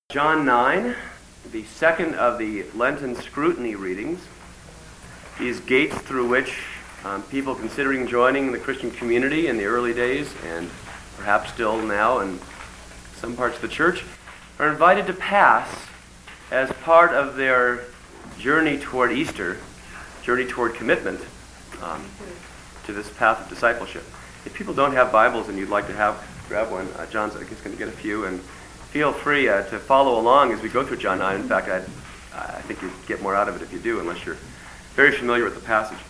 John 9, the second of the Lenten scrutiny readings, these gates through which people considering joining the Christian community in the early days, and perhaps still now in some parts of the church, are invited to pass as part of their journey toward Easter, journey toward commitment to this path of discipleship. If people don't have Bibles and you'd like to grab one, John's I guess going to get a few, and feel free to follow along as we go through John 9. In fact, I think you get more out of it if you do, unless you're very familiar with the passage.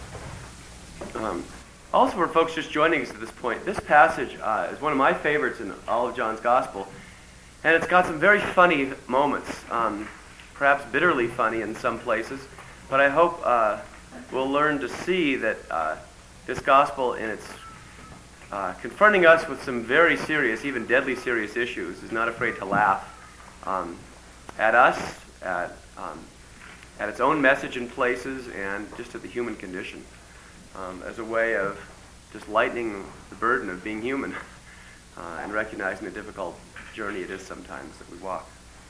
Also, for folks just joining us at this point, this passage is one of my favorites in all of John's Gospel, and it's got some very funny moments, perhaps bitterly funny in some places, but I hope we'll learn to see that this Gospel in its confronting us with some very serious, even deadly serious issues, is not afraid to laugh at us, at its own message in places, and just at the human condition, as a way of just lightening the burden of being human and recognizing the difficult journey it is sometimes that we walk.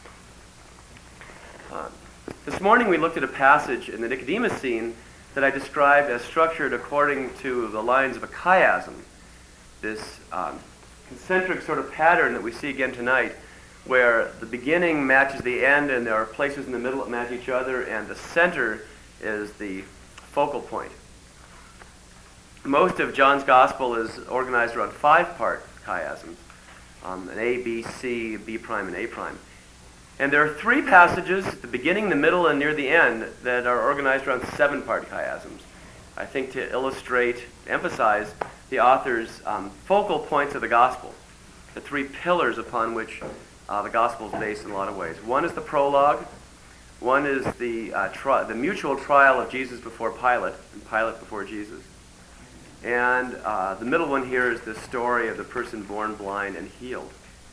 This morning we looked at a passage in the Nicodemus scene that I described as structured according to the lines of a chiasm. This concentric sort of pattern that we see again tonight, where the beginning matches the end and there are places in the middle that match each other, and the center is the focal point. Most of John's Gospel is organized around 5-part chiasms, an A, B, C, B prime, and A prime. And there are 3 passages at the beginning, the middle, and near the end that are organized around 7-part chiasms. I think to illustrate, emphasize the author's focal points of the gospel, the 3 pillars upon which the gospel is based in a lot of ways. One is the prologue, one is the mutual trial of Jesus before Pilate, and Pilate before Jesus, and the middle one here is the story of the person born blind and healed.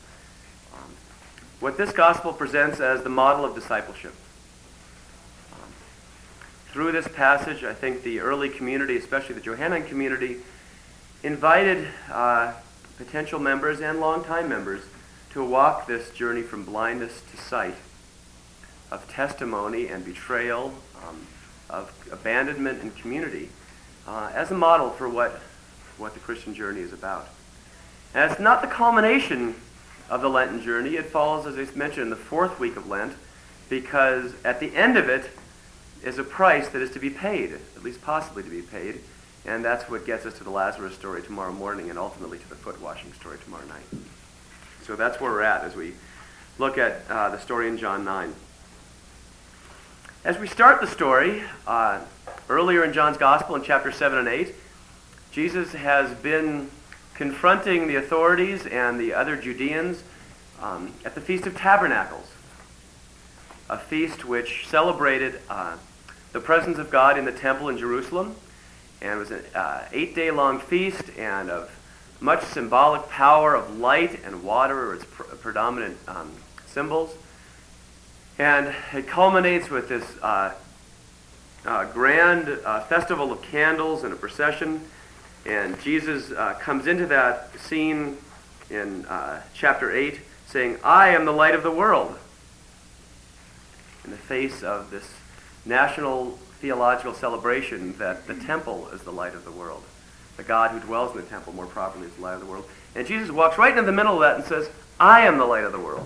What this gospel presents as the model of discipleship. Through this passage, I think the early community, especially the Johannine community, invited potential members and longtime members to walk this journey from blindness to sight, of testimony and betrayal, of abandonment and community, as a model for what the Christian journey is about. And it's not the culmination of the Lenten journey. It follows, as I mentioned, in the 4th week of Lent, because at the end of it is a price that is to be paid, at least possibly to be paid. And that's what gets us to the Lazarus story tomorrow morning, and ultimately to the foot washing story tomorrow night. So that's where we're at as we look at the story in John 9. As we start the story, earlier in John's Gospel in chapter 7 and 8, Jesus has been confronting the authorities and the other Judeans at the Feast of Tabernacles, a feast which celebrated the presence of God in the temple in Jerusalem. And it was an 8-day-long feast, and of much symbolic power of light and water, its predominant symbols. And it culminates with this grand festival of candles and a procession. And Jesus comes into that scene in chapter 8 saying, "I am the light of the world," in the face of this national theological celebration that the temple is the light of the world. The God who dwells in the temple, more properly, is the light of the world. And Jesus walks right into the middle of that and says, "I am the light of the world."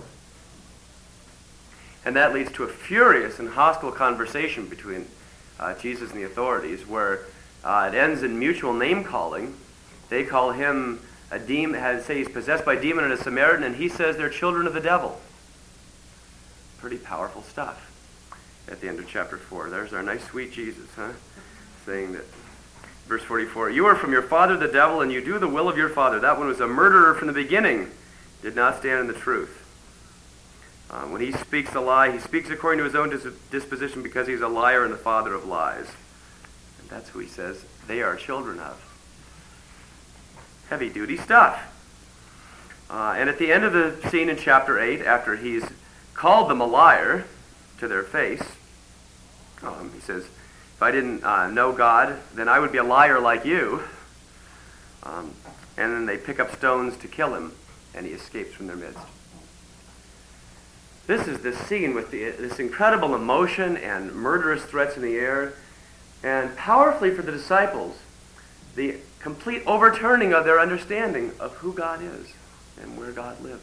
And that leads to a furious and hostile conversation between Jesus and the authorities, where it ends in mutual name-calling. They call him a demon, say he's possessed by a demon and a Samaritan, and he says they're children of the devil. Pretty powerful stuff. At the end of chapter 4. There's our nice sweet Jesus, saying that, verse 44, "You are from your father the devil, and you do the will of your father. That one was a murderer from the beginning, did not stand in the truth. When he speaks a lie, he speaks according to his own disposition, because he's a liar and the father of lies." And that's who he says they are children of. Heavy-duty stuff. And at the end of the scene in chapter 8, after he's called them a liar to their face, he says, "If I didn't know God, then I would be a liar like you." And then they pick up stones to kill him, and he escapes from their midst. This is this scene with this incredible emotion and murderous threats in the air, and powerfully for the disciples, the complete overturning of their understanding of who God is and where God lives.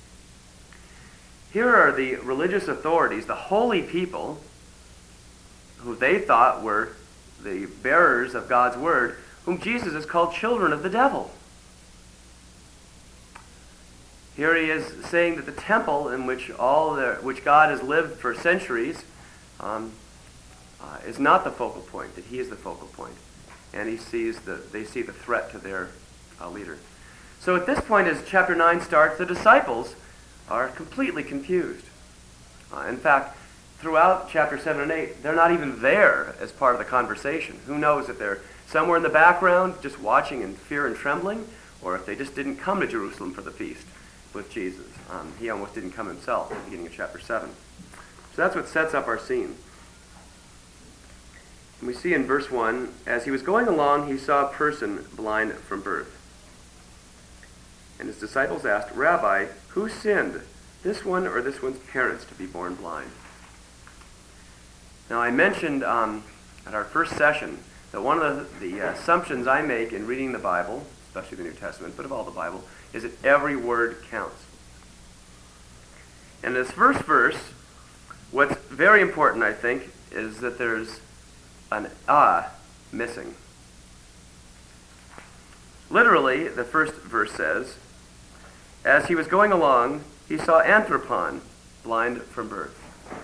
Here are the religious authorities, the holy people, who they thought were the bearers of God's word, whom Jesus has called children of the devil. Here he is saying that the temple in which which God has lived for centuries is not the focal point, that he is the focal point. And they see the threat to their leader. So at this point, as chapter 9 starts, the disciples are completely confused. In fact, throughout chapter 7 and 8, they're not even there as part of the conversation. Who knows if they're somewhere in the background just watching in fear and trembling, or if they just didn't come to Jerusalem for the feast with Jesus. He almost didn't come himself at the beginning of chapter 7. So that's what sets up our scene. And we see in verse 1, as he was going along, he saw a person blind from birth. And his disciples asked, "Rabbi, who sinned, this one or this one's parents, to be born blind?" Now I mentioned at our first session that one of the assumptions I make in reading the Bible, especially the New Testament, but of all the Bible, is that every word counts. And this first verse, what's very important, I think, is that there's an missing. Literally, the first verse says, as he was going along, he saw Anthropon, blind from birth.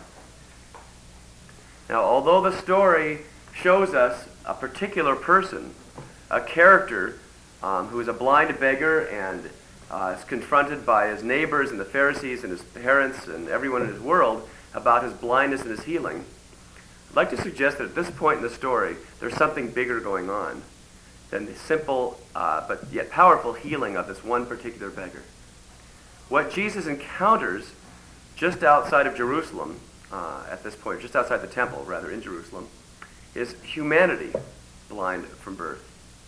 Now, although the story shows us a particular person, a character who is a blind beggar and is confronted by his neighbors and the Pharisees and his parents and everyone in his world about his blindness and his healing, I'd like to suggest that at this point in the story, there's something bigger going on than the simple but yet powerful healing of this one particular beggar. What Jesus encounters just outside of Jerusalem, at this point, just outside the temple, rather, in Jerusalem, is humanity blind from birth.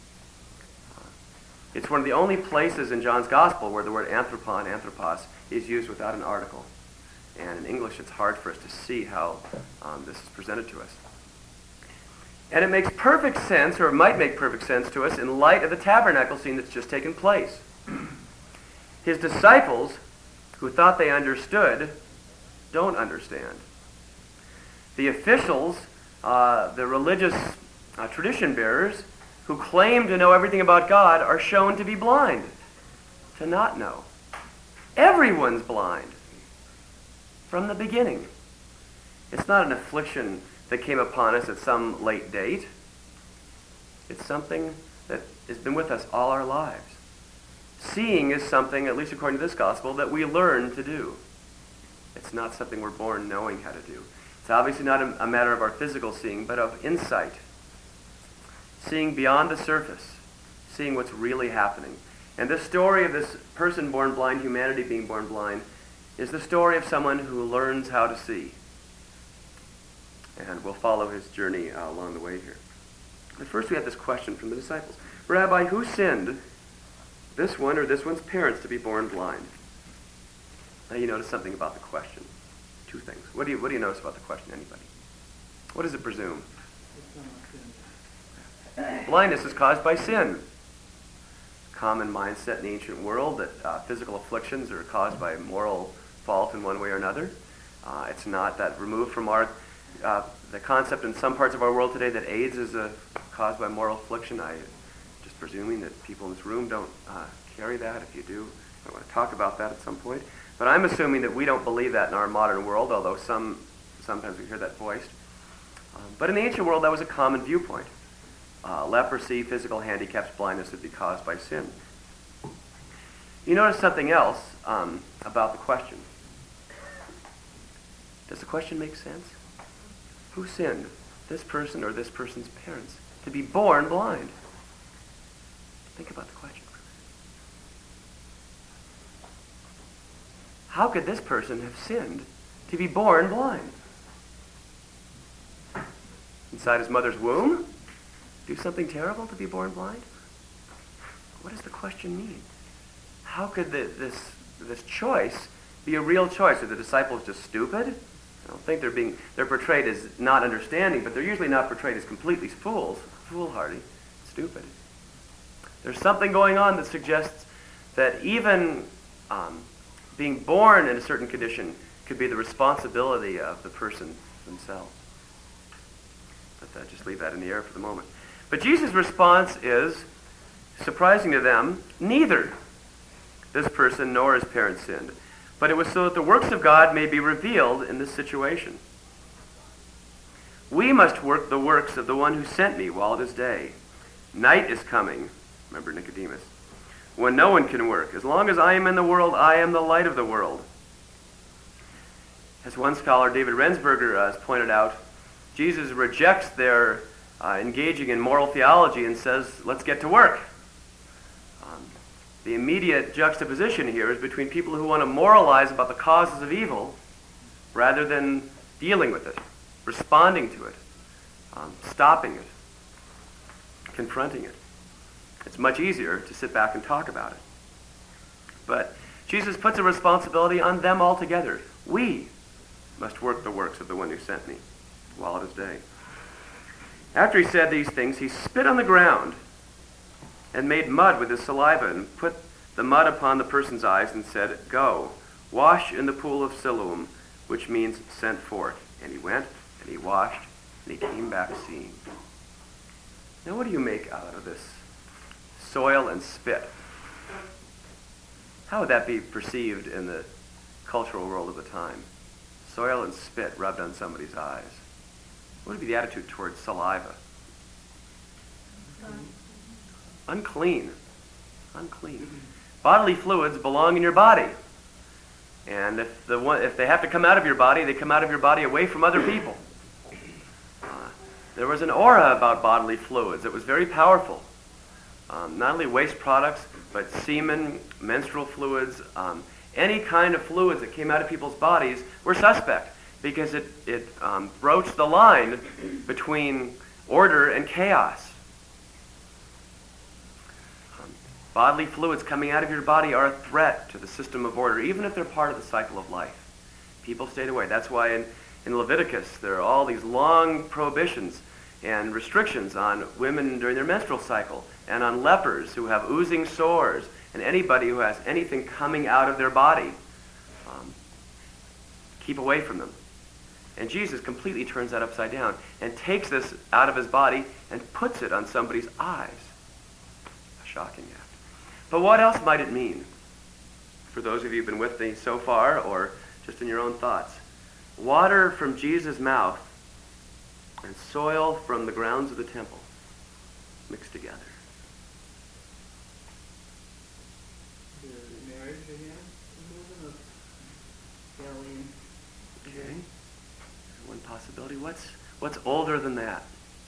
It's one of the only places in John's Gospel where the word anthropon, anthropos, is used without an article. And in English, it's hard for us to see how this is presented to us. And it makes perfect sense, or it might make perfect sense to us, in light of the tabernacle scene that's just taken place. His disciples, who thought they understood, don't understand. The officials, the religious tradition bearers, who claim to know everything about God, are shown to be blind, to not know. Everyone's blind from the beginning. It's not an affliction that came upon us at some late date. It's something that has been with us all our lives. Seeing is something, at least according to this gospel, that we learn to do. It's not something we're born knowing how to do. It's obviously not a matter of our physical seeing, but of insight. Seeing beyond the surface. Seeing what's really happening. And this story of this person born blind, humanity being born blind, is the story of someone who learns how to see. And we'll follow his journey along the way here. But first we have this question from the disciples. Rabbi, who sinned, this one or this one's parents, to be born blind? Now you notice something about the question. Two things. What do you notice about the question, anybody? What does it presume? Blindness is caused by sin. Common mindset in the ancient world that physical afflictions are caused by moral fault in one way or another. It's not that removed from the concept in some parts of our world today that AIDS is caused by moral affliction. I'm just presuming that people in this room don't carry that. If you do, I want to talk about that at some point. But I'm assuming that we don't believe that in our modern world, although sometimes we hear that voiced. But in the ancient world, that was a common viewpoint. Leprosy, physical handicaps, blindness would be caused by sin. You notice something else about the question. Does the question make sense? Who sinned, this person or this person's parents, to be born blind? Think about the question. How could this person have sinned to be born blind? Inside his mother's womb? Do something terrible to be born blind? What does the question mean? How could this choice be a real choice. Are the disciples just stupid? I don't think they're portrayed as not understanding, but they're usually not portrayed as completely foolhardy, stupid. There's something going on that suggests that even being born in a certain condition could be the responsibility of the person themselves. But just leave that in the air for the moment. But Jesus' response is, surprising to them, neither this person nor his parents sinned. But it was so that the works of God may be revealed in this situation. We must work the works of the one who sent me while it is day. Night is coming, remember Nicodemus, when no one can work. As long as I am in the world, I am the light of the world. As one scholar, David Rensberger, has pointed out, Jesus rejects their engaging in moral theology and says, let's get to work. The immediate juxtaposition here is between people who want to moralize about the causes of evil rather than dealing with it, responding to it, stopping it, confronting it. It's much easier to sit back and talk about it. But Jesus puts a responsibility on them altogether. We must work the works of the one who sent me while it is day. After he said these things, he spit on the ground and made mud with his saliva and put the mud upon the person's eyes and said, "Go, wash in the pool of Siloam," which means sent forth. And he went and he washed and he came back seeing. Now what do you make out of this soil and spit? How would that be perceived in the cultural world of the time? Soil and spit rubbed on somebody's eyes. What would be the attitude towards saliva? Unclean. Unclean. Bodily fluids belong in your body. And if they have to come out of your body, they come out of your body away from other people. There was an aura about bodily fluids that was very powerful. Not only waste products, but semen, menstrual fluids, any kind of fluids that came out of people's bodies were suspect because it broached the line between order and chaos. Bodily fluids coming out of your body are a threat to the system of order, even if they're part of the cycle of life. People stayed away. That's why in Leviticus there are all these long prohibitions and restrictions on women during their menstrual cycle, and on lepers who have oozing sores, and anybody who has anything coming out of their body. Keep away from them. And Jesus completely turns that upside down and takes this out of his body and puts it on somebody's eyes. A shocking act. But what else might it mean? For those of you who've been with me so far, or just in your own thoughts. Water from Jesus' mouth and soil from the grounds of the temple mixed together. The marriage again, moving of Galilee. Okay. One possibility. What's older than that?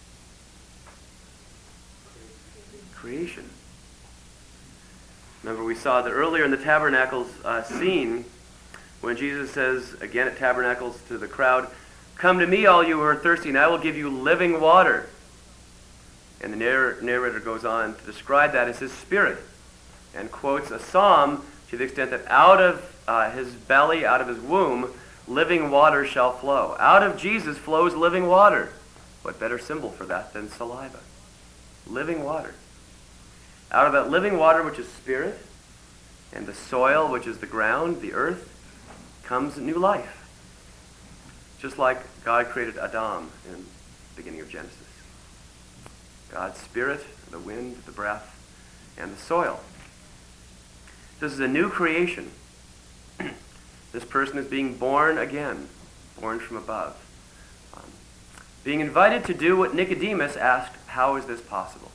Creation. Remember, we saw that earlier in the Tabernacles scene, when Jesus says, again at Tabernacles to the crowd, "Come to me, all you who are thirsty, and I will give you living water." And the narrator goes on to describe that as his spirit, and quotes a psalm to the extent that out of his belly, out of his womb, living water shall flow. Out of Jesus flows living water. What better symbol for that than saliva? Living water. Out of that living water, which is spirit, and the soil, which is the ground, the earth, comes new life. Just like God created Adam in the beginning of Genesis. God's spirit, the wind, the breath, and the soil. This is a new creation. This person is being born again, born from above. Being invited to do what Nicodemus asked, how is this possible?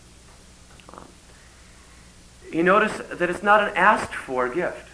You notice that it's not an asked for gift.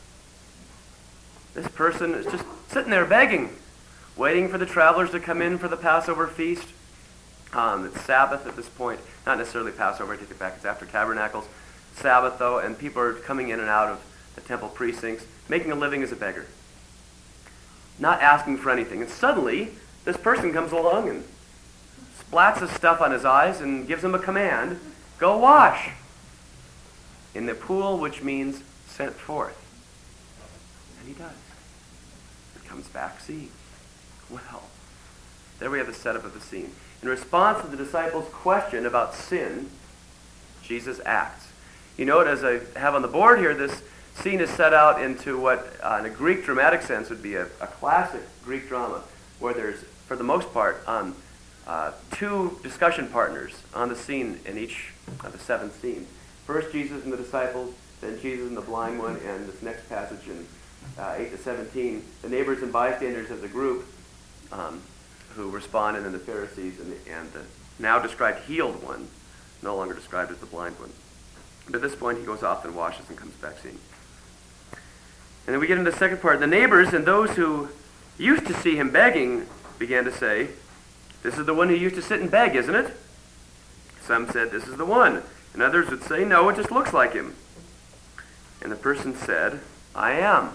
This person is just sitting there begging, waiting for the travelers to come in for the Passover feast. It's Sabbath at this point. Not necessarily Passover, I take it back, it's after Tabernacles. Sabbath, though, and people are coming in and out of the temple precincts, making a living as a beggar. Not asking for anything. And suddenly, this person comes along and splats his stuff on his eyes and gives him a command, "Go wash in the pool," which means sent forth. And he does. He comes back seeing. Well, there we have the setup of the scene. In response to the disciples' question about sin, Jesus acts. You note, as I have on the board here, this scene is set out into what, in a Greek dramatic sense, would be a classic Greek drama, where there's, for the most part, two discussion partners on the scene in each of the 7 scenes. First, Jesus and the disciples, then Jesus and the blind one, and this next passage in 8 to 17, the neighbors and bystanders as a group who respond, and then the Pharisees and the now described healed one, no longer described as the blind one. But at this point, he goes off and washes and comes back seeing. And then we get into the second part. The neighbors and those who used to see him begging began to say, "This is the one who used to sit and beg, isn't it?" Some said, "This is the one." And others would say, "No, it just looks like him." And the person said, "I am."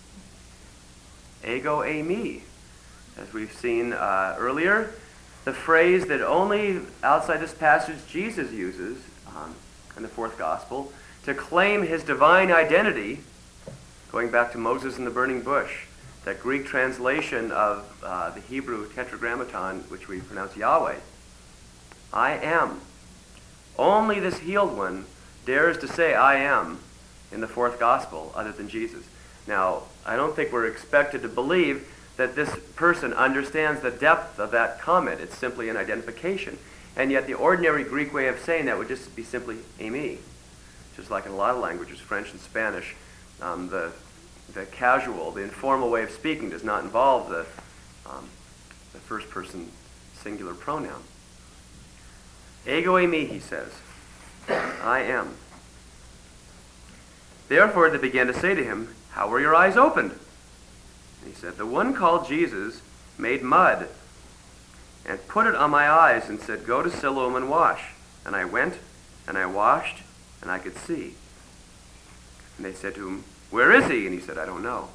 Ego eimi. As we've seen earlier, the phrase that only outside this passage Jesus uses in the 4th Gospel to claim his divine identity, going back to Moses in the burning bush, that Greek translation of the Hebrew tetragrammaton, which we pronounce Yahweh. I am. Only this healed one dares to say I am in the 4th Gospel other than Jesus. Now, I don't think we're expected to believe that this person understands the depth of that comment. It's simply an identification. And yet the ordinary Greek way of saying that would just be simply eimi. Just like in a lot of languages, French and Spanish, the casual, the informal way of speaking does not involve the first person singular pronoun. Ego eimi, he says. I am. Therefore they began to say to him, "How were your eyes opened?" And he said, "The one called Jesus made mud and put it on my eyes and said, 'Go to Siloam and wash.' And I went and I washed and I could see." And they said to him, "Where is he?" And he said, "I don't know."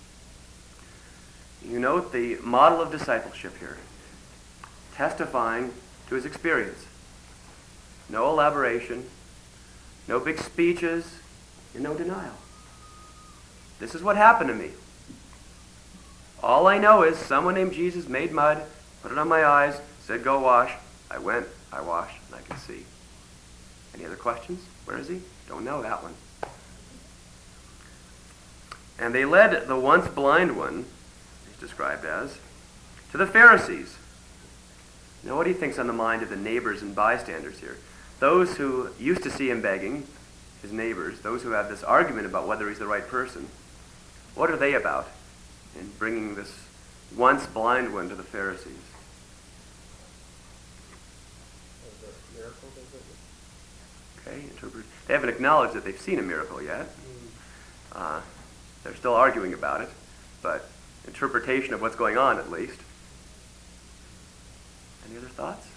You note the model of discipleship here, testifying to his experience. No elaboration, no big speeches, and no denial. This is what happened to me. All I know is someone named Jesus made mud, put it on my eyes, said, "Go wash." I went, I washed, and I could see. Any other questions? Where is he? Don't know that one. And they led the once blind one, he's described as, to the Pharisees. Now what do you think's on the mind of the neighbors and bystanders here? Those who used to see him begging, his neighbors, those who have this argument about whether he's the right person, what are they about in bringing this once blind one to the Pharisees? Okay, interpret. They haven't acknowledged that they've seen a miracle yet. They're still arguing about it, but interpretation of what's going on at least. Any other thoughts?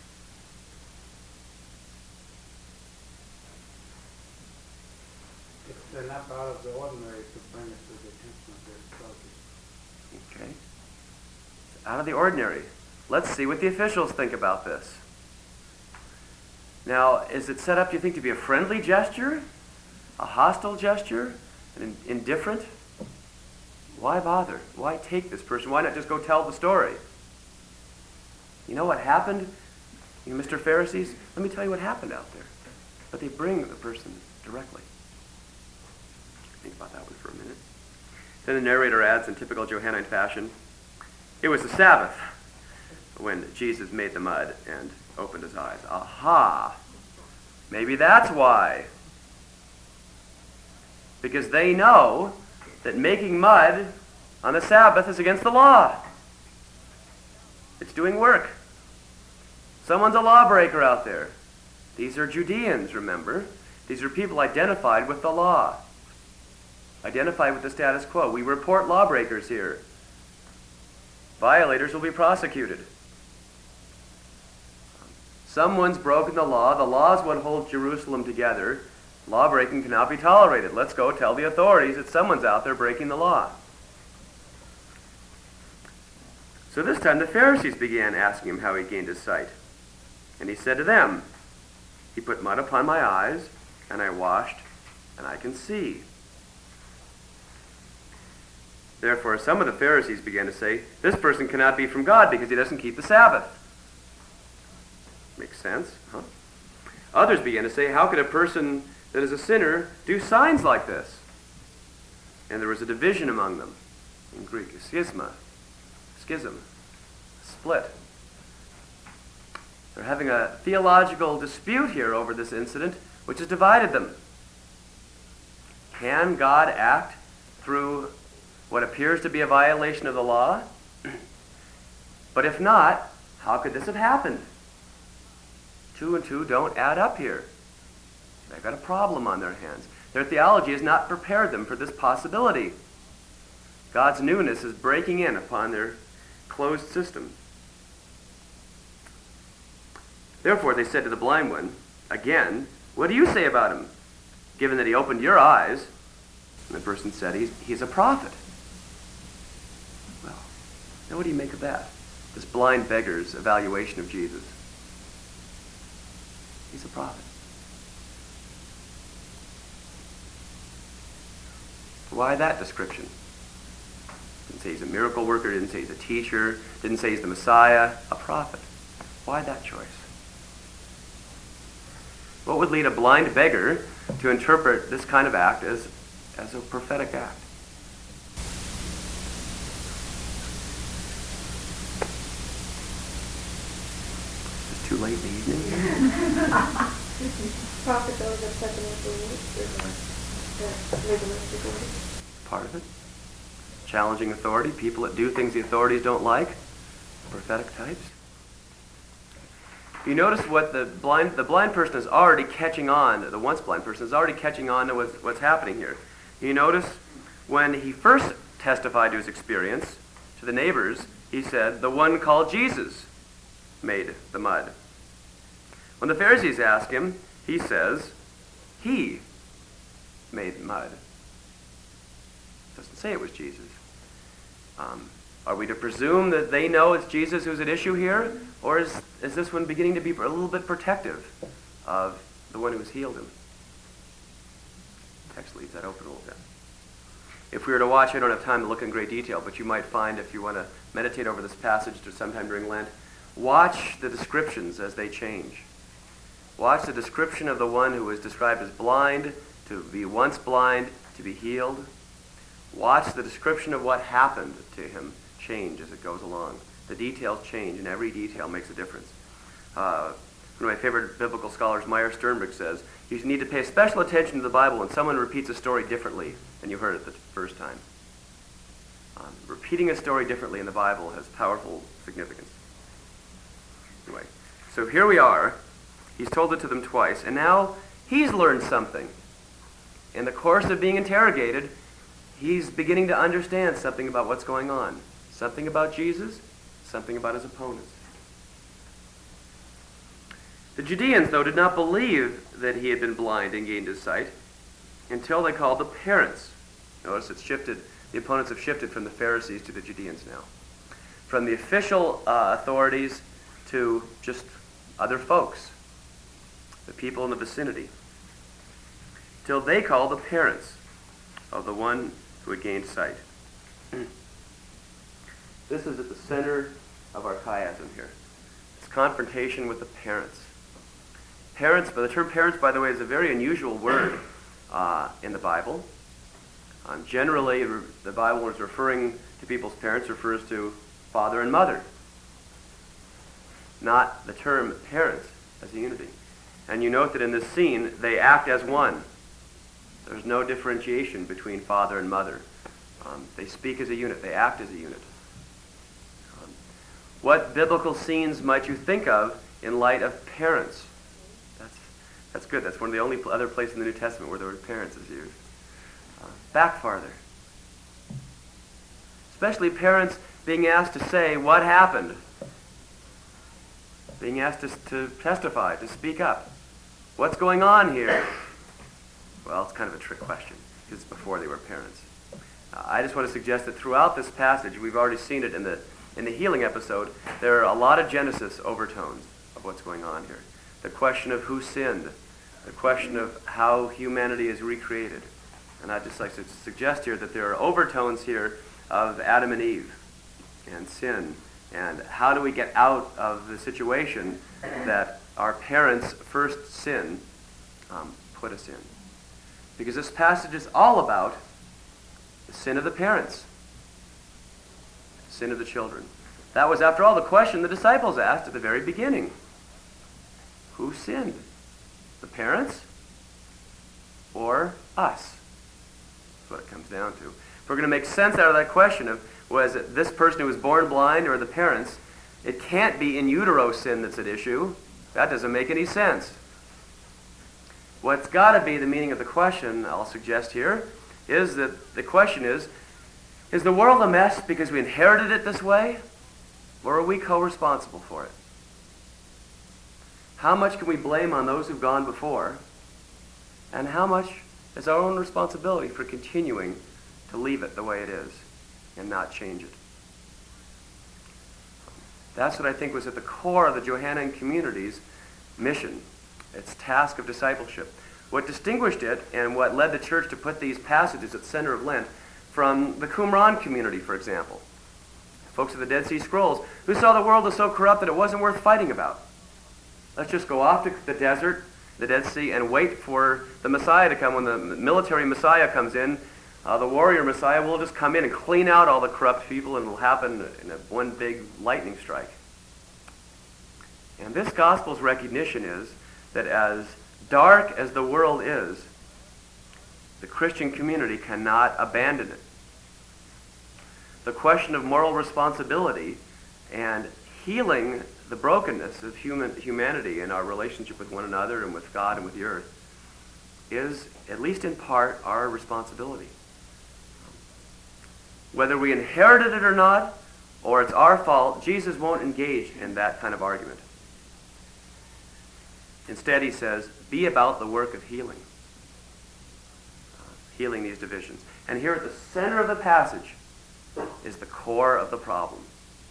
It's enough out of the ordinary to bring it to the attention of their authorities. Okay. It's out of the ordinary. Let's see what the officials think about this. Now, is it set up, do you think, to be a friendly gesture? A hostile gesture? An indifferent? Why bother? Why take this person? Why not just go tell the story? You know what happened? You Mr. Pharisees? Let me tell you what happened out there. But they bring the person directly. Think about that one for a minute. Then the narrator adds in typical Johannine fashion, "It was the Sabbath when Jesus made the mud and opened his eyes." Aha! Maybe that's why. Because they know that making mud on the Sabbath is against the law. It's doing work. Someone's a lawbreaker out there. These are Judeans, remember? These are people identified with the law. Identified with the status quo. We report lawbreakers here. Violators will be prosecuted. Someone's broken the law. The law is what holds Jerusalem together. Lawbreaking cannot be tolerated. Let's go tell the authorities that someone's out there breaking the law. So this time the Pharisees began asking him how he gained his sight. And he said to them, "He put mud upon my eyes, and I washed, and I can see." Therefore, some of the Pharisees began to say, this person cannot be from God because he doesn't keep the Sabbath. Makes sense, huh? Others began to say, how could a person that is a sinner do signs like this? And there was a division among them. In Greek, a schism, split. They're having a theological dispute here over this incident, which has divided them. Can God act through what appears to be a violation of the law? But if not, how could this have happened? 2 and 2 don't add up here. They've got a problem on their hands. Their theology has not prepared them for this possibility. God's newness is breaking in upon their closed system. Therefore, they said to the blind one, again, what do you say about him, given that he opened your eyes? And the person said, he's a prophet. Well, now what do you make of that? This blind beggar's evaluation of Jesus. He's a prophet. Why that description? Didn't say he's a miracle worker, didn't say he's a teacher, didn't say he's the Messiah, a prophet. Why that choice? What would lead a blind beggar to interpret this kind of act as a prophetic act? It's too late in the evening. Prophet those of such an legalistic order. Part of it. Challenging authority, people that do things the authorities don't like, prophetic types. You notice what the blind person is already catching on, the once blind person is already catching on to what's happening here. You notice when he first testified to his experience to the neighbors, he said, the one called Jesus made the mud. When the Pharisees ask him, he says, he made mud. Doesn't say it was Jesus. Are we to presume that they know it's Jesus who's at issue here? Or is this one beginning to be a little bit protective of the one who has healed him? The text leaves that open a little bit. If we were to watch, I don't have time to look in great detail, but you might find, if you want to meditate over this passage to sometime during Lent, watch the descriptions as they change. Watch the description of the one who was described as blind, to be once blind, to be healed. Watch the description of what happened to him change as it goes along. The details change, and every detail makes a difference. One of my favorite biblical scholars, Meyer Sternberg, says, you need to pay special attention to the Bible when someone repeats a story differently than you heard it the first time. Repeating a story differently in the Bible has powerful significance. Anyway, so here we are. He's told it to them twice, and now he's learned something. In the course of being interrogated, he's beginning to understand something about what's going on. Something about Jesus, something about his opponents. The Judeans, though, did not believe that he had been blind and gained his sight until they called the parents. Notice it's shifted. The opponents have shifted from the Pharisees to the Judeans now. From the official authorities to just other folks, the people in the vicinity. Till they called the parents of the one who had gained sight. This is at the center of our chiasm here. It's confrontation with the parents. Parents, but the term parents, by the way, is a very unusual word in the Bible. Generally, the Bible, when it's referring to people's parents, refers to father and mother, not the term parents as a unity. And you note that in this scene, they act as one. There's no differentiation between father and mother. They speak as a unit. They act as a unit. What biblical scenes might you think of in light of parents? That's good. That's one of the only other places in the New Testament where the word parents is used. Back farther. Especially parents being asked to say what happened. Being asked to testify, to speak up. What's going on here? Well, it's kind of a trick question, because it's before they were parents. I just want to suggest that throughout this passage, we've already seen it in the healing episode, there are a lot of Genesis overtones of what's going on here. The question of who sinned, the question of how humanity is recreated. And I'd just like to suggest here that there are overtones here of Adam and Eve and sin, and how do we get out of the situation that our parents' first sin put us in. Because this passage is all about the sin of the parents, the sin of the children. That was, after all, the question the disciples asked at the very beginning. Who sinned? The parents or us? That's what it comes down to. If we're going to make sense out of that question of was it this person who was born blind or the parents, it can't be in utero sin that's at issue. That doesn't make any sense. What's got to be the meaning of the question, I'll suggest here, is that the question is the world a mess because we inherited it this way, or are we co-responsible for it? How much can we blame on those who've gone before, and how much is our own responsibility for continuing to leave it the way it is and not change it? That's what I think was at the core of the Johannine community's mission, its task of discipleship. What distinguished it and what led the church to put these passages at the center of Lent from the Qumran community, for example. Folks of the Dead Sea Scrolls who saw the world was so corrupt that it wasn't worth fighting about. Let's just go off to the desert, the Dead Sea, and wait for the Messiah to come. When the military Messiah comes in, the warrior Messiah will just come in and clean out all the corrupt people, and it will happen in one big lightning strike. And this gospel's recognition is that as dark as the world is, the Christian community cannot abandon it. The question of moral responsibility and healing the brokenness of humanity in our relationship with one another and with God and with the earth is, at least in part, our responsibility. Whether we inherited it or not, or it's our fault, Jesus won't engage in that kind of argument. Instead, he says, be about the work of healing. Healing these divisions. And here at the center of the passage is the core of the problem.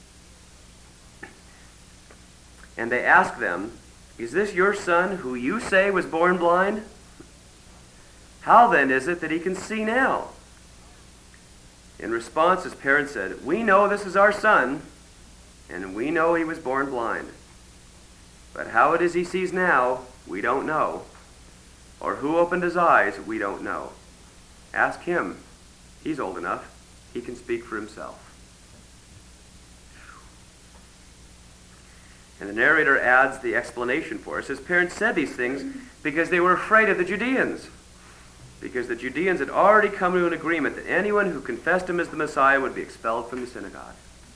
And they ask them, is this your son who you say was born blind? How then is it that he can see now? In response, his parents said, we know this is our son, and we know he was born blind. But how it is he sees now, we don't know. Or who opened his eyes, we don't know. Ask him. He's old enough. He can speak for himself. And the narrator adds the explanation for us. His parents said these things because they were afraid of the Judeans. Because the Judeans had already come to an agreement that anyone who confessed him as the Messiah would be expelled from the synagogue.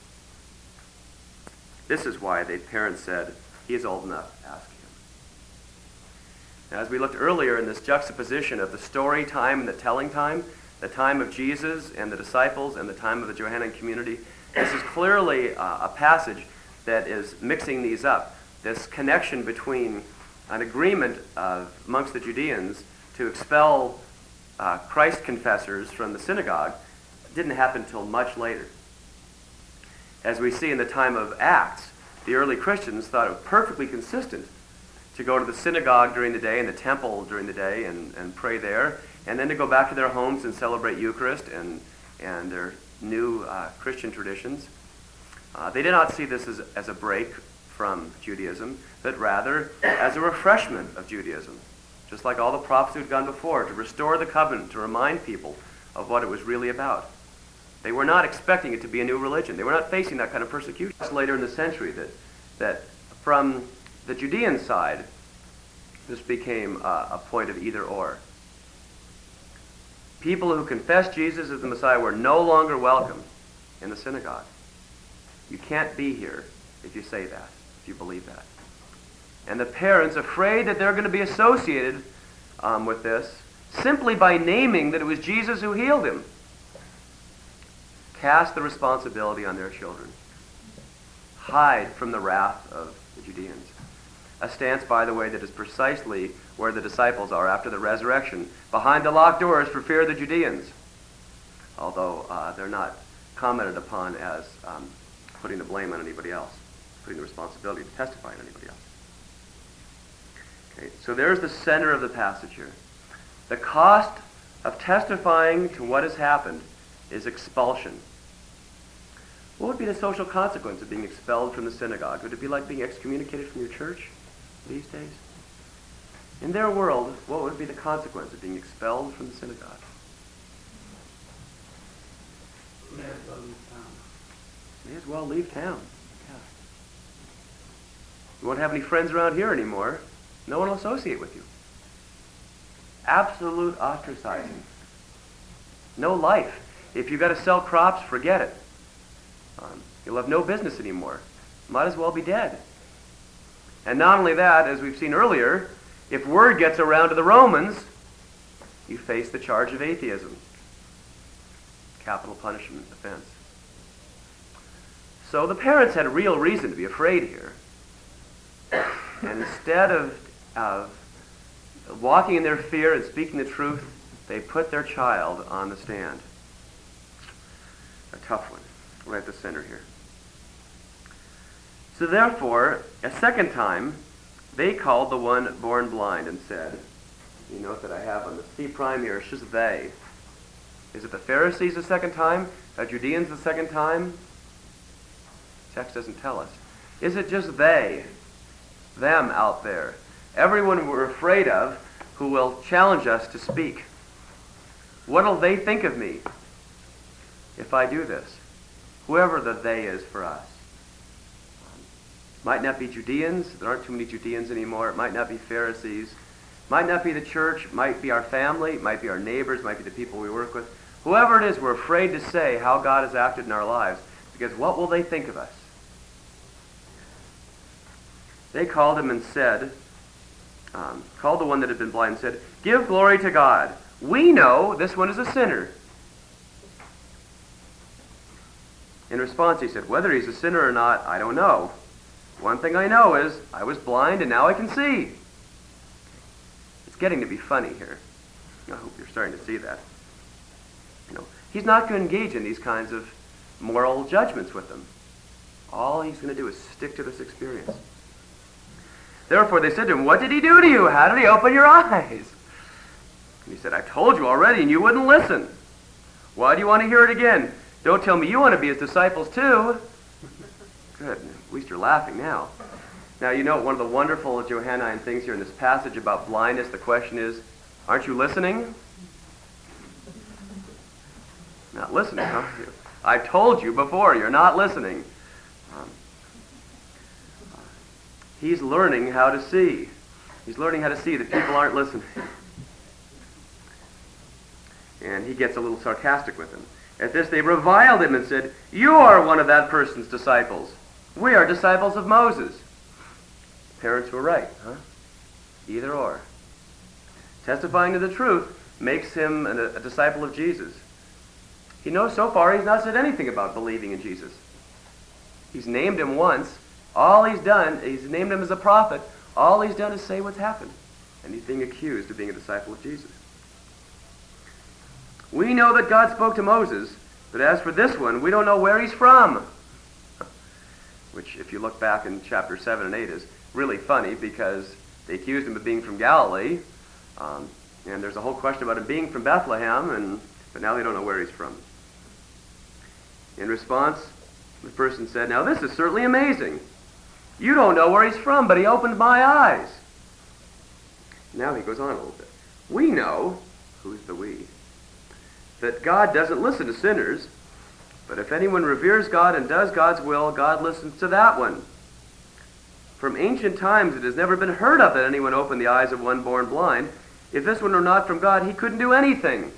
This is why the parents said, he is old enough, ask him. Now, as we looked earlier in this juxtaposition of the story time and the telling time, the time of Jesus and the disciples and the time of the Johannine community, this is clearly a passage that is mixing these up. This connection between an agreement amongst the Judeans to expel Christ confessors from the synagogue didn't happen until much later. As we see in the time of Acts, the early Christians thought it was perfectly consistent to go to the synagogue during the day and the temple during the day and pray there, and then to go back to their homes and celebrate Eucharist and their new Christian traditions. They did not see this as a break from Judaism, but rather as a refreshment of Judaism, just like all the prophets who had gone before, to restore the covenant, to remind people of what it was really about. They were not expecting it to be a new religion. They were not facing that kind of persecution. Later in the century that from the Judean side, this became a point of either or. People who confessed Jesus as the Messiah were no longer welcome in the synagogue. You can't be here if you say that, if you believe that. And the parents, afraid that they're going to be associated with this, simply by naming that it was Jesus who healed him, cast the responsibility on their children. Hide from the wrath of the Judeans. A stance, by the way, that is precisely where the disciples are after the resurrection, behind the locked doors for fear of the Judeans, although they're not commented upon as putting the blame on anybody else, putting the responsibility to testify on anybody else. Okay, so there's the center of the passage here. The cost of testifying to what has happened is expulsion. What would be the social consequence of being expelled from the synagogue? Would it be like being excommunicated from your church these days? In their world, what would be the consequence of being expelled from the synagogue? May as well leave town. May as well leave town. Yeah. You won't have any friends around here anymore. No one will associate with you. Absolute ostracizing. No life. If you've got to sell crops, forget it. You'll have no business anymore. Might as well be dead. And not only that, as we've seen earlier, if word gets around to the Romans, you face the charge of atheism. Capital punishment offense. So the parents had real reason to be afraid here. And instead of walking in their fear and speaking the truth, they put their child on the stand. A tough one, right at the center here. So therefore, a second time, they called the one born blind and said, you note that I have on the C prime here, it's just they. Is it the Pharisees the second time? The Judeans the second time? Text doesn't tell us. Is it just they? Them out there? Everyone we're afraid of who will challenge us to speak. What'll they think of me if I do this? Whoever the they is for us. Might not be Judeans. There aren't too many Judeans anymore. It might not be Pharisees. Might not be the church. Might be our family. Might be our neighbors. Might be the people we work with. Whoever it is, we're afraid to say how God has acted in our lives, because what will they think of us? They called him and said, called the one that had been blind and said, give glory to God. We know this one is a sinner. In response, he said, whether he's a sinner or not, I don't know. One thing I know is I was blind and now I can see. It's getting to be funny here. I hope you're starting to see that. He's not going to engage in these kinds of moral judgments with them. All he's going to do is stick to this experience. Therefore they said to him, what did he do to you? How did he open your eyes? And he said, I told you already and you wouldn't listen. Why do you want to hear it again? Don't tell me you want to be his disciples too. Good. At least you're laughing now. Now, you know one of the wonderful Johannine things here in this passage about blindness, the question is, aren't you listening? Not listening, huh? I told you before, you're not listening. He's learning how to see. He's learning how to see that people aren't listening. And he gets a little sarcastic with them. At this, they reviled him and said, you are one of that person's disciples. We are disciples of Moses. Parents were right, huh? Either or. Testifying to the truth makes him a disciple of Jesus. He knows so far he's not said anything about believing in Jesus. He's named him once. All he's done, he's named him as a prophet. All he's done is say what's happened. And he's being accused of being a disciple of Jesus. We know that God spoke to Moses, but as for this one, we don't know where he's from. Which, if you look back in chapter 7 and 8, is really funny because they accused him of being from Galilee. And there's a whole question about him being from Bethlehem, but now they don't know where he's from. In response, the person said, now this is certainly amazing. You don't know where he's from, but he opened my eyes. Now he goes on a little bit. We know, who's the we, that God doesn't listen to sinners, but if anyone reveres God and does God's will, God listens to that one. From ancient times it has never been heard of that anyone opened the eyes of one born blind. If this one were not from God, he couldn't do anything.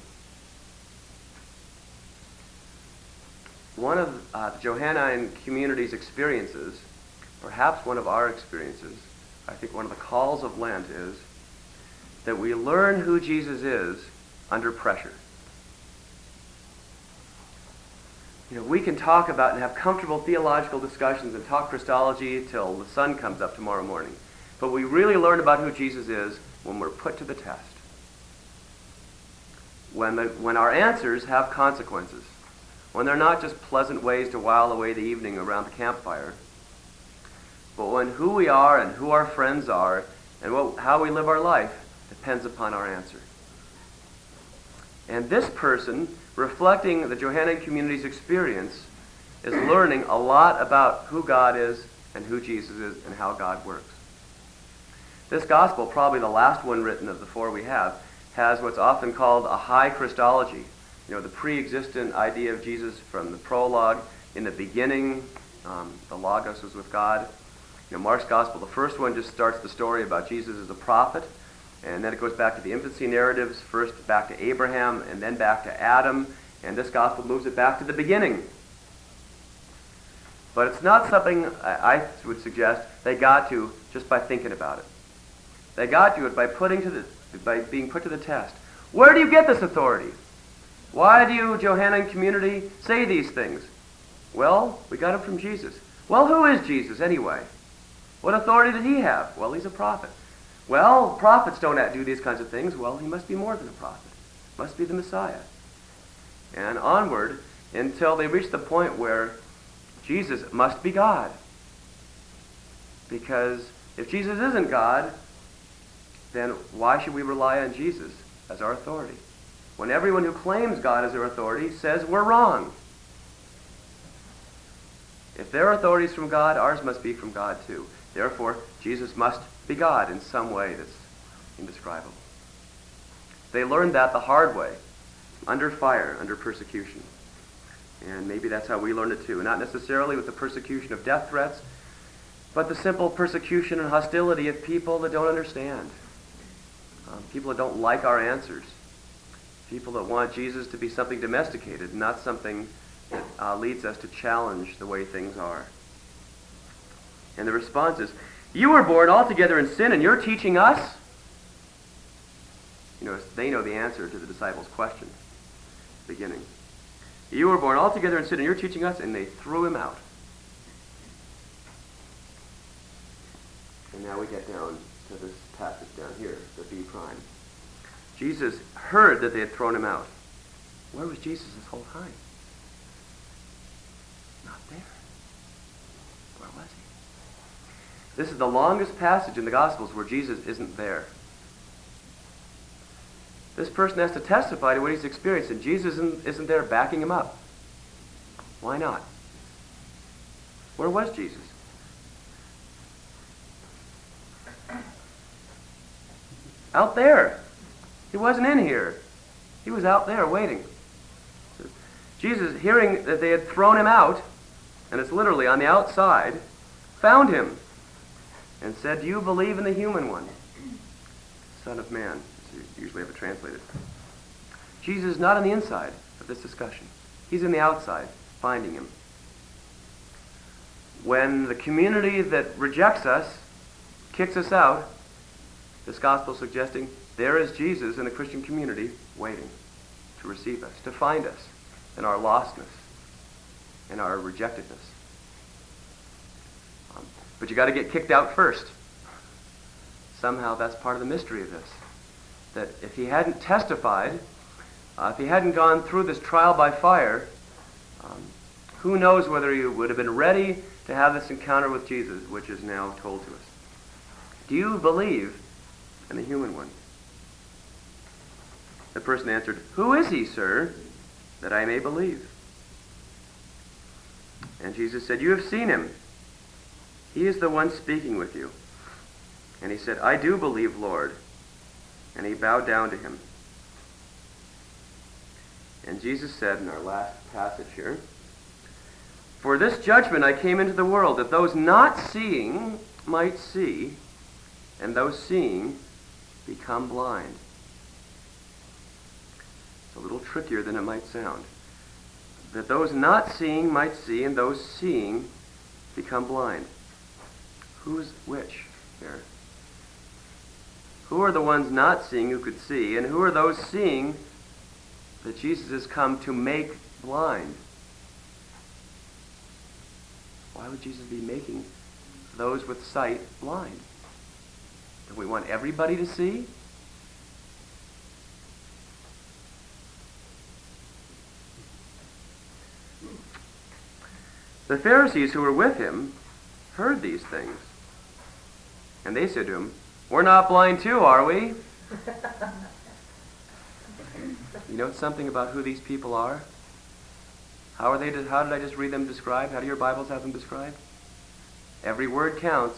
One of the Johannine community's experiences, perhaps one of our experiences, I think one of the calls of Lent is that we learn who Jesus is under pressure. We can talk about and have comfortable theological discussions and talk Christology till the sun comes up tomorrow morning. But we really learn about who Jesus is when we're put to the test. When our answers have consequences. When they're not just pleasant ways to while away the evening around the campfire. But when who we are and who our friends are and how we live our life depends upon our answer. And this person, reflecting the Johannine community's experience, is learning a lot about who God is and who Jesus is and how God works. This gospel, probably the last one written of the four we have, has what's often called a high Christology. You know, the pre-existent idea of Jesus from the prologue. In the beginning, the Logos was with God. You know, Mark's gospel, the first one just starts the story about Jesus as a prophet, and then it goes back to the infancy narratives, first back to Abraham, and then back to Adam, and this gospel moves it back to the beginning. But it's not something I would suggest they got to just by thinking about it. They got to it by being put to the test. Where do you get this authority? Why do you, Johannine community, say these things? Well, we got it from Jesus. Well, who is Jesus anyway? What authority did he have? Well, he's a prophet. Well, prophets don't do these kinds of things. Well, he must be more than a prophet. Must be the Messiah. And onward until they reach the point where Jesus must be God. Because if Jesus isn't God, then why should we rely on Jesus as our authority? When everyone who claims God as their authority says we're wrong. If their authority is from God, ours must be from God too. Therefore, Jesus must be God in some way that's indescribable. They learned that the hard way, under fire, under persecution. And maybe that's how we learn it too. Not necessarily with the persecution of death threats, but the simple persecution and hostility of people that don't understand. People that don't like our answers. People that want Jesus to be something domesticated, not something that leads us to challenge the way things are. And the response is, you were born altogether in sin and you're teaching us? You know, they know the answer to the disciples' question at the beginning. You were born altogether in sin and you're teaching us, and they threw him out. And now we get down to this passage down here, the B prime. Jesus heard that they had thrown him out. Where was Jesus this whole time? Not there. Where was he? This is the longest passage in the Gospels where Jesus isn't there. This person has to testify to what he's experienced, and Jesus isn't there backing him up. Why not? Where was Jesus? Out there. He wasn't in here. He was out there waiting. Jesus, hearing that they had thrown him out, and it's literally on the outside, found him and said, do you believe in the human one? Son of Man, as you usually have it translated. Jesus is not on the inside of this discussion. He's in the outside, finding him. When the community that rejects us kicks us out, this gospel suggesting there is Jesus in the Christian community waiting to receive us, to find us in our lostness, in our rejectedness. But you got to get kicked out first. Somehow that's part of the mystery of this. That if he hadn't testified, if he hadn't gone through this trial by fire, who knows whether he would have been ready to have this encounter with Jesus, which is now told to us. Do you believe in the human one? The person answered, who is he, sir, that I may believe? And Jesus said, you have seen him. He is the one speaking with you. And he said, I do believe, Lord. And he bowed down to him. And Jesus said in our last passage here, for this judgment I came into the world, that those not seeing might see, and those seeing become blind. It's a little trickier than it might sound. That those not seeing might see, and those seeing become blind. Who's which there? Who are the ones not seeing who could see, and who are those seeing that Jesus has come to make blind? Why would Jesus be making those with sight blind? Do we want everybody to see? The Pharisees who were with him heard these things. And they said to him, we're not blind too, are we? You know something about who these people are? How did I just read them described? How do your Bibles have them described? Every word counts.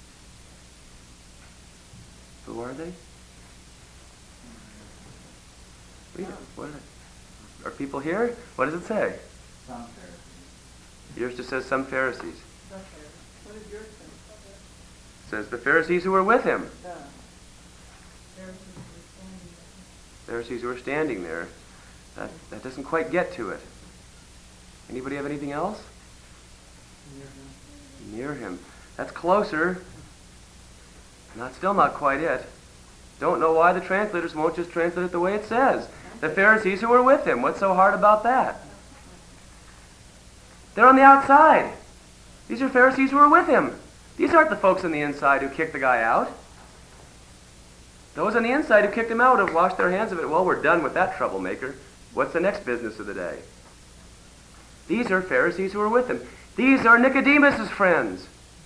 Who are they? Read it. What is it? Are people here? What does it say? Some Pharisees. Yours just says some Pharisees. What did yours say? It says the Pharisees who were with him. The Pharisees who were standing there. That doesn't quite get to it. Anybody have anything else? Near him. That's closer. Still not quite it. Don't know why the translators won't just translate it the way it says. The Pharisees who were with him. What's so hard about that? They're on the outside. These are Pharisees who were with him. These aren't the folks on the inside who kicked the guy out. Those on the inside who kicked him out have washed their hands of it. Well, we're done with that troublemaker. What's the next business of the day? These are Pharisees who were with him. These are Nicodemus' friends.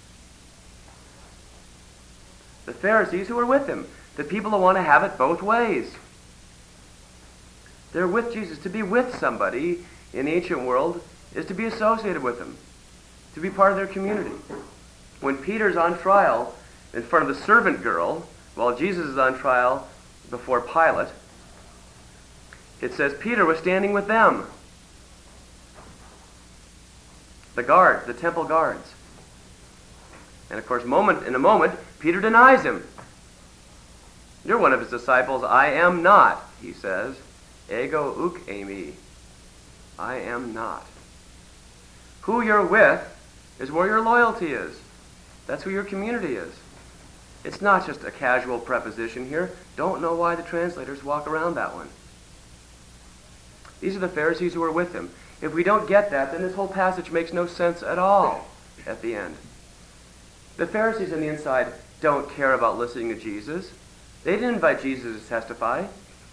The Pharisees who were with him. The people who want to have it both ways. They're with Jesus. To be with somebody in the ancient world is to be associated with them, to be part of their community. When Peter's on trial in front of the servant girl, while Jesus is on trial before Pilate, it says Peter was standing with them. The guards, the temple guards. And of course, in a moment, Peter denies him. You're one of his disciples. I am not, he says. Ego uk eimi. I am not. Who you're with is where your loyalty is. That's who your community is. It's not just a casual preposition here. Don't know why the translators walk around that one. These are the Pharisees who were with him. If we don't get that, then this whole passage makes no sense at all at the end. The Pharisees on the inside don't care about listening to Jesus. They didn't invite Jesus to testify.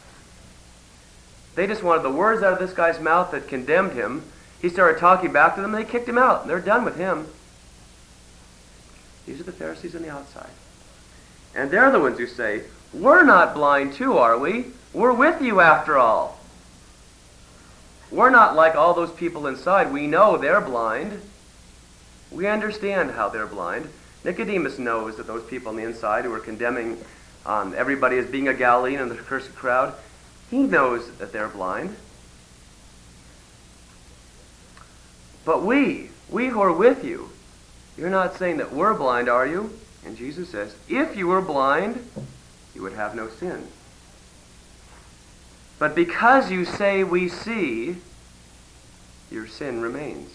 They just wanted the words out of this guy's mouth that condemned him. He started talking back to them, and they kicked him out. They're done with him. These are the Pharisees on the outside. And they're the ones who say, we're not blind too, are we? We're with you after all. We're not like all those people inside. We know they're blind. We understand how they're blind. Nicodemus knows that those people on the inside who are condemning everybody as being a Galilean and the cursed crowd, he knows that they're blind. But we who are with you, you're not saying that we're blind, are you? And Jesus says, if you were blind, you would have no sin. But because you say we see, your sin remains.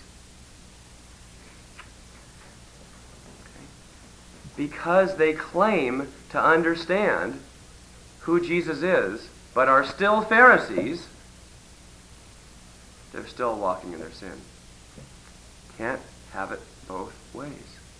Okay. Because they claim to understand who Jesus is, but are still Pharisees, they're still walking in their sin. Can't have it both ways.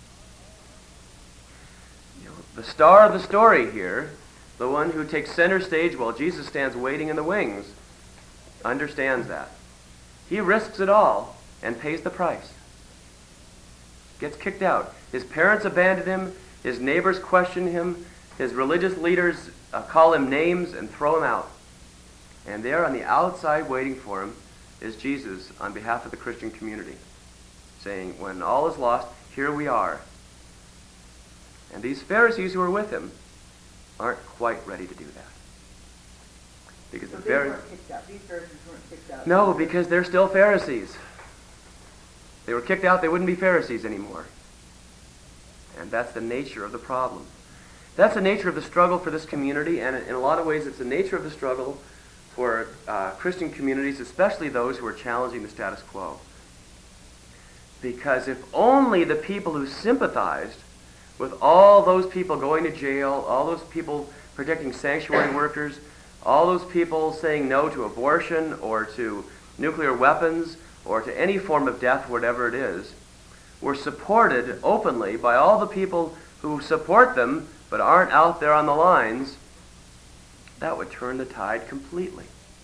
The star of the story here, the one who takes center stage while Jesus stands waiting in the wings, understands that. He risks it all and pays the price. Gets kicked out. His parents abandon him. His neighbors question him. His religious leaders call him names and throw him out. And there on the outside waiting for him is Jesus on behalf of the Christian community, saying, when all is lost, here we are. And these Pharisees who are with him aren't quite ready to do that. Because So the they weren't kicked out. These Pharisees weren't kicked out. No, because they're still Pharisees. They were kicked out, they wouldn't be Pharisees anymore. And that's the nature of the problem. That's the nature of the struggle for this community, and in a lot of ways it's the nature of the struggle for Christian communities, especially those who are challenging the status quo. Because if only the people who sympathized with all those people going to jail, all those people protecting sanctuary workers, all those people saying no to abortion or to nuclear weapons or to any form of death, whatever it is, were supported openly by all the people who support them but aren't out there on the lines, that would turn the tide completely.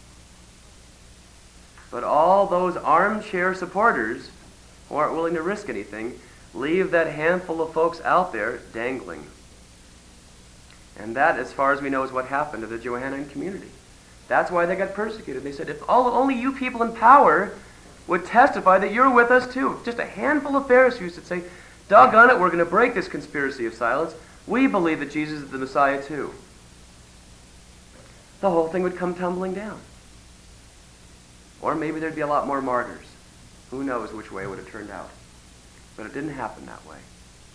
But all those armchair supporters who aren't willing to risk anything leave that handful of folks out there dangling. And that, as far as we know, is what happened to the Johannine community. That's why they got persecuted. They said, if only you people in power would testify that you're with us too. Just a handful of Pharisees would say, doggone it, we're going to break this conspiracy of silence. We believe that Jesus is the Messiah too. The whole thing would come tumbling down. Or maybe there'd be a lot more martyrs. Who knows which way it would have turned out. But it didn't happen that way.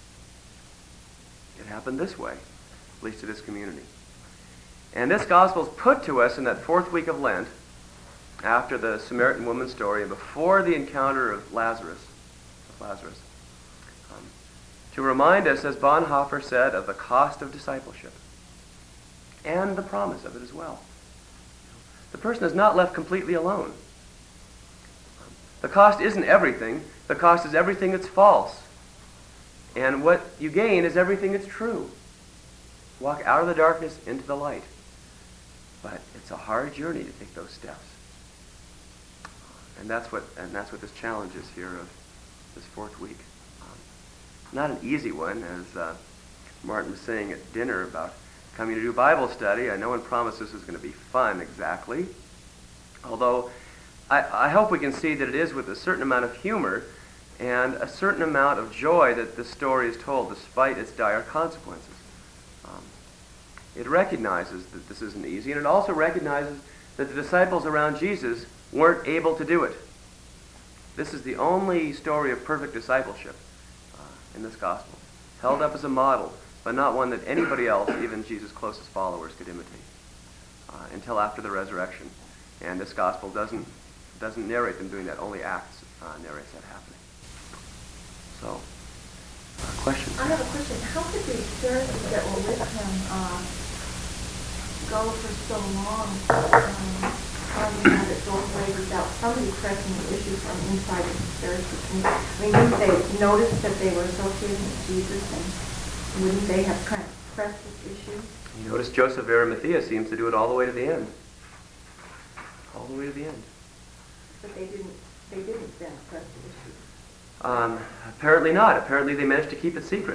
It happened this way, at least to this community. And this gospel is put to us in that fourth week of Lent, after the Samaritan woman story and before the encounter of Lazarus, to remind us, as Bonhoeffer said, of the cost of discipleship and the promise of it as well. The person is not left completely alone. The cost isn't everything. The cost is everything that's false. And what you gain is everything that's true. Walk out of the darkness into the light. But it's a hard journey to take those steps. And that's what this challenge is here of this fourth week. Not an easy one, as Martin was saying at dinner about coming to do Bible study. I no one promised this was going to be fun exactly. Although I hope we can see that it is with a certain amount of humor and a certain amount of joy that this story is told despite its dire consequences. It recognizes that this isn't easy, and it also recognizes that the disciples around Jesus weren't able to do it. This is the only story of perfect discipleship in this gospel, held up as a model, but not one that anybody else, even Jesus' closest followers, could imitate until after the resurrection. And this gospel doesn't narrate them doing that, only Acts narrates that happening. So, question? I have a question. How could the Pharisees that were with him go for so long arguing that it goes away without somebody pressing the issue from inside of the Pharisee community? I mean, didn't they notice that they were associating with Jesus, and wouldn't they have kind of pressed this issue? You notice Joseph of Arimathea seems to do it all the way to the end. All the way to the end. But they didn't then press the issue. Apparently not. Apparently they managed to keep it secret.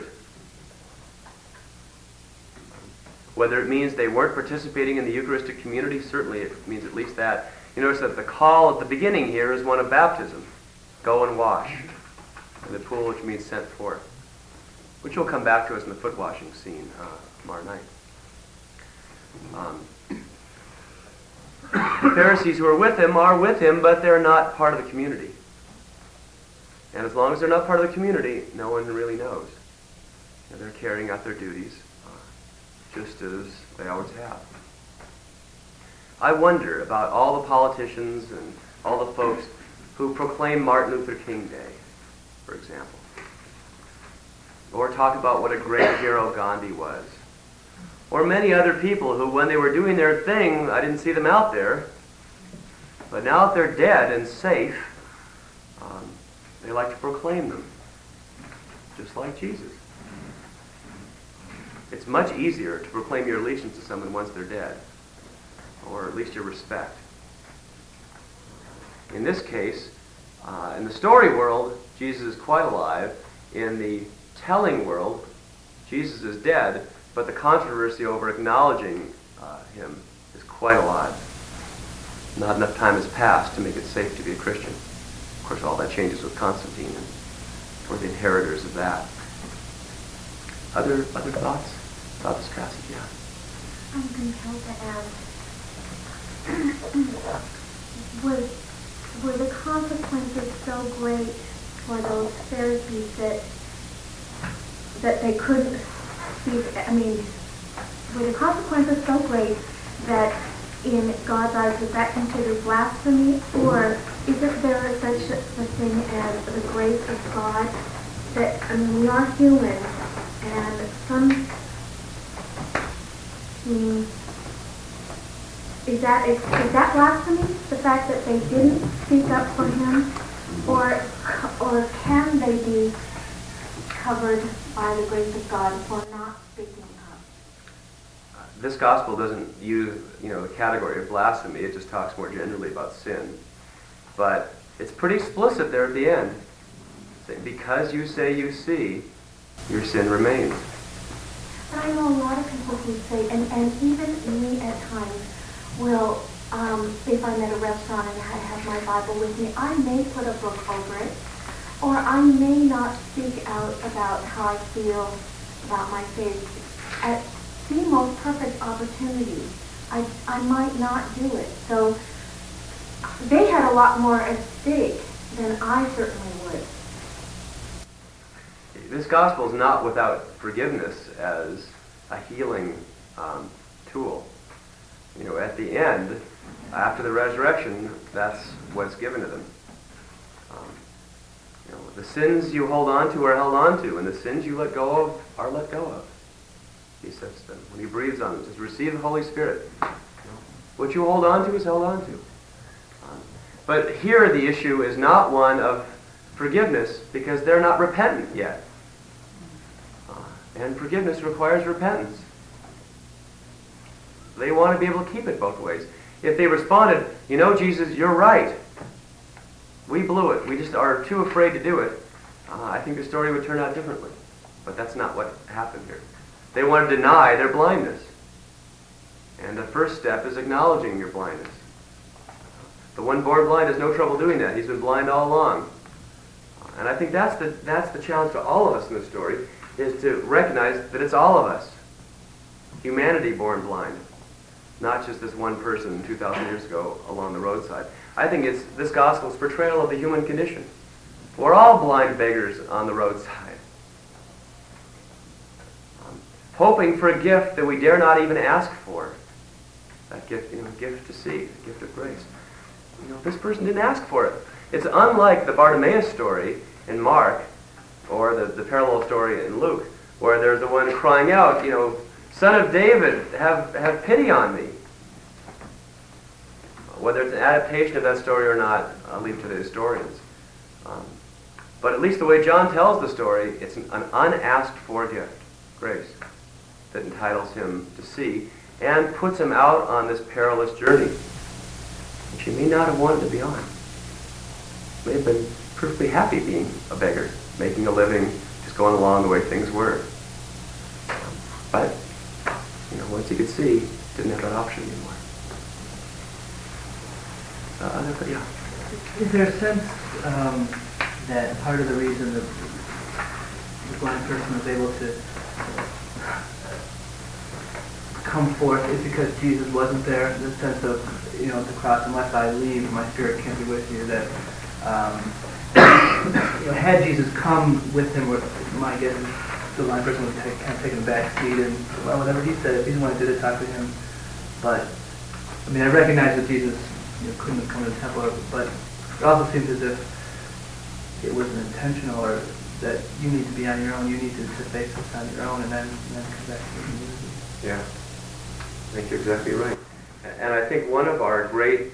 Whether it means they weren't participating in the Eucharistic community, certainly it means at least that. You notice that the call at the beginning here is one of baptism. Go and wash. In the pool, which means sent forth. Which will come back to us in the foot washing scene tomorrow night. The Pharisees who are with him, but they're not part of the community. And as long as they're not part of the community, no one really knows. And they're carrying out their duties just as they always have. I wonder about all the politicians and all the folks who proclaim Martin Luther King Day, for example. Or talk about what a great hero Gandhi was. Or many other people who, when they were doing their thing, I didn't see them out there. But now that they're dead and safe, they like to proclaim them, just like Jesus. It's much easier to proclaim your allegiance to someone once they're dead, or at least your respect. In this case, in the story world, Jesus is quite alive. In the telling world, Jesus is dead, but the controversy over acknowledging him is quite alive. Not enough time has passed to make it safe to be a Christian. Of course, all that changes with Constantine, and we're the inheritors of that. Other thoughts about this passage? Yeah. I'm compelled to ask, were the consequences so great for those Pharisees that they couldn't see? I mean, were the consequences so great that in God's eyes was that considered blasphemy, or isn't there such a thing as the grace of God? That, I mean, we are human, and is that blasphemy? The fact that they didn't speak up for him, or can they be covered by the grace of God for not speaking up? This gospel doesn't use, the category of blasphemy. It just talks more generally about sin. But it's pretty explicit there at the end. Saying, because you say you see, your sin remains. But I know a lot of people who say, and even me at times, will if I'm at a restaurant and I have my Bible with me, I may put a book over it, or I may not speak out about how I feel about my faith. At the most perfect opportunity, I might not do it. So they had a lot more at stake than I certainly would. This gospel is not without forgiveness as a healing tool. At the end, after the resurrection, that's what's given to them. The sins you hold on to are held on to, and the sins you let go of are let go of. He says to them when he breathes on them, he says, receive the Holy Spirit. What you hold on to is held on to. But here the issue is not one of forgiveness because they're not repentant yet. And forgiveness requires repentance. They want to be able to keep it both ways. If they responded, Jesus, you're right. We blew it. We just are too afraid to do it. I think the story would turn out differently. But that's not what happened here. They want to deny their blindness. And the first step is acknowledging your blindness. The one born blind has no trouble doing that. He's been blind all along. And I think that's the challenge to all of us in this story, is to recognize that it's all of us. Humanity born blind. Not just this one person 2,000 years ago along the roadside. I think it's this gospel's portrayal of the human condition. We're all blind beggars on the roadside. Hoping for a gift that we dare not even ask for. That gift, gift to see, the gift of grace. This person didn't ask for it. It's unlike the Bartimaeus story in Mark, or the parallel story in Luke, where there's the one crying out, Son of David, have pity on me. Whether it's an adaptation of that story or not, I'll leave to the historians. But at least the way John tells the story, it's an unasked for gift, grace, that entitles him to see and puts him out on this perilous journey, which he may not have wanted to be on. May have been perfectly happy being a beggar, making a living, just going along the way things were. But, once he could see, didn't have that option anymore. Yeah. Is there a sense that part of the reason the blind person was able to come forth is because Jesus wasn't there? The sense of, the cross, unless I leave, my spirit can't be with you. That had Jesus come with him, or my guess is the blind person would kind of taken a back seat and, whatever he said, if he's the one who did it, talk to him. But, I recognize that Jesus couldn't have come to the temple, but it also seems as if it wasn't intentional, or that you need to be on your own, you need to face this on your own, and then come back to the community. Yeah, I think you're exactly right. And I think one of our great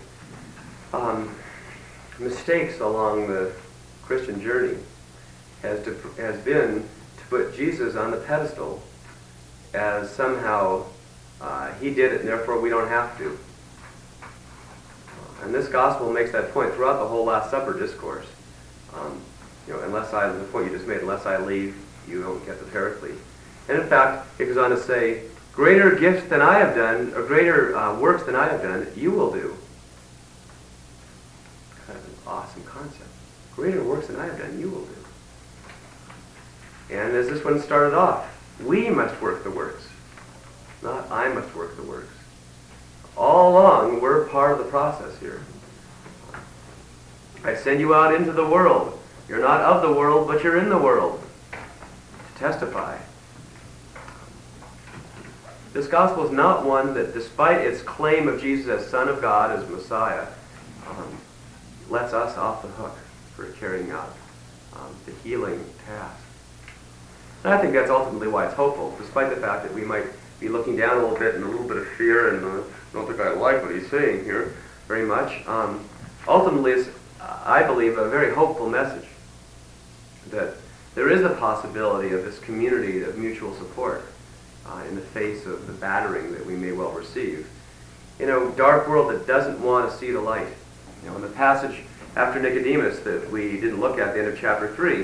mistakes along the Christian journey has been to put Jesus on the pedestal as somehow he did it and therefore we don't have to. And this gospel makes that point throughout the whole Last Supper discourse. The point you just made, unless I leave, you don't get the Paraclete. And in fact, it goes on to say, greater gifts than I have done, or greater works than I have done, you will do. Kind of an awesome concept. Greater works than I have done, you will do. And as this one started off, we must work the works, not I must work the works. All along, we're part of the process here. I send you out into the world. You're not of the world, but you're in the world to testify. This gospel is not one that, despite its claim of Jesus as Son of God, as Messiah, lets us off the hook for carrying out the healing task. And I think that's ultimately why it's hopeful, despite the fact that we might be looking down a little bit in a little bit of fear, and I don't think I like what he's saying here very much. Ultimately, it's, I believe, a very hopeful message that there is a possibility of this community of mutual support in the face of the battering that we may well receive. In a dark world that doesn't want to see the light. In the passage after Nicodemus that we didn't look at the end of chapter 3,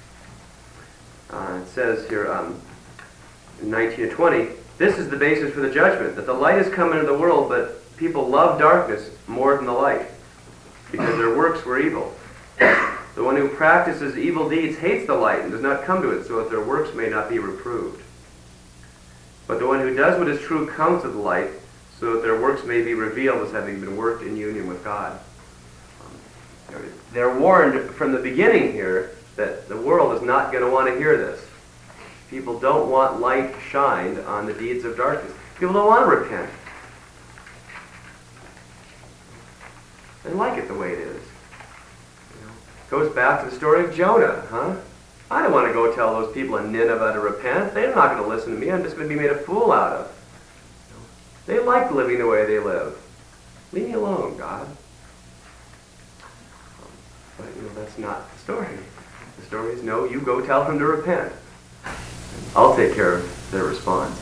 it says here in 19 and 20, this is the basis for the judgment, that the light has come into the world, but people love darkness more than the light because their works were evil. The one who practices evil deeds hates the light and does not come to it, so that their works may not be reproved. But the one who does what is true comes to the light, so that their works may be revealed as having been worked in union with God. They're warned from the beginning here that the world is not going to want to hear this. People don't want light shined on the deeds of darkness. People don't want to repent. They like it the way it is. Goes back to the story of Jonah, huh? I don't want to go tell those people in Nineveh to repent. They're not going to listen to me. I'm just going to be made a fool out of. They like living the way they live. Leave me alone, God. But, that's not the story. The story is, no, you go tell them to repent. I'll take care of their response.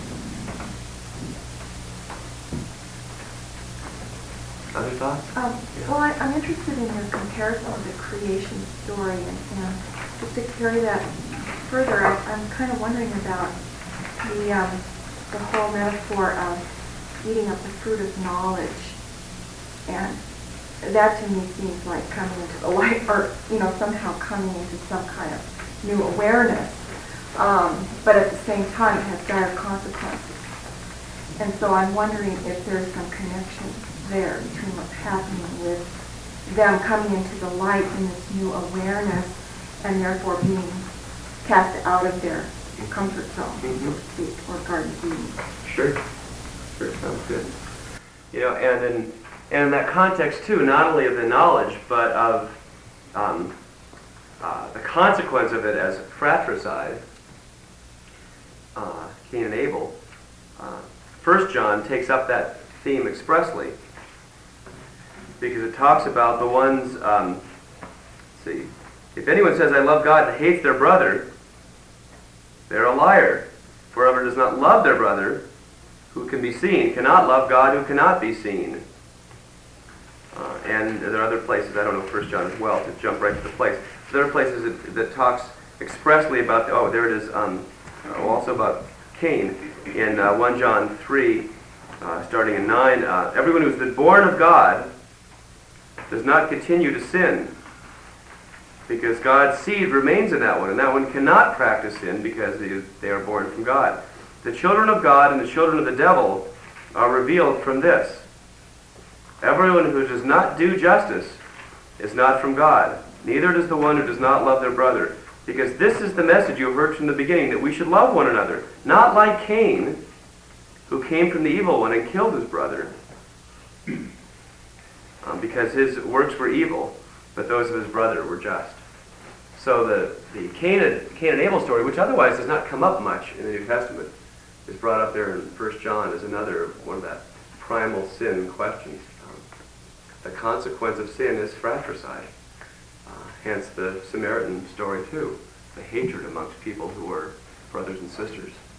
Other thoughts? Well, I'm interested in your comparison of the creation story, and just to carry that further, I'm kind of wondering about the whole metaphor of eating up the fruit of knowledge, and that to me seems like coming into the light, or somehow coming into some kind of new awareness, but at the same time it has dire consequences. And so I'm wondering if there's some connection there between what's happening with them coming into the light in this new awareness and therefore being cast out of their comfort zone, so to speak, or Garden of Eden. Sure, sounds good. And in that context too, not only of the knowledge, but of the consequence of it as fratricide, Cain and Abel. 1 John takes up that theme expressly, because it talks about the ones, see, if anyone says, I love God, and hates their brother, they're a liar. For whoever does not love their brother, who can be seen, cannot love God who cannot be seen. And there are other places, I don't know 1 John as well, to jump right to the place. There are places that talks expressly about, there it is, also about Cain. In 1 John 3, starting in 9, everyone who's been born of God does not continue to sin, because God's seed remains in that one, and that one cannot practice sin because they are born from God. The children of God and the children of the devil are revealed from this. Everyone who does not do justice is not from God, neither does the one who does not love their brother. Because this is the message you have heard from the beginning, that we should love one another, not like Cain, who came from the evil one and killed his brother. Because his works were evil, but those of his brother were just. So the Cain and Abel story, which otherwise does not come up much in the New Testament, is brought up there in 1 John as another one of that primal sin questions. The consequence of sin is fratricide. Hence the Samaritan story too, the hatred amongst people who were brothers and sisters.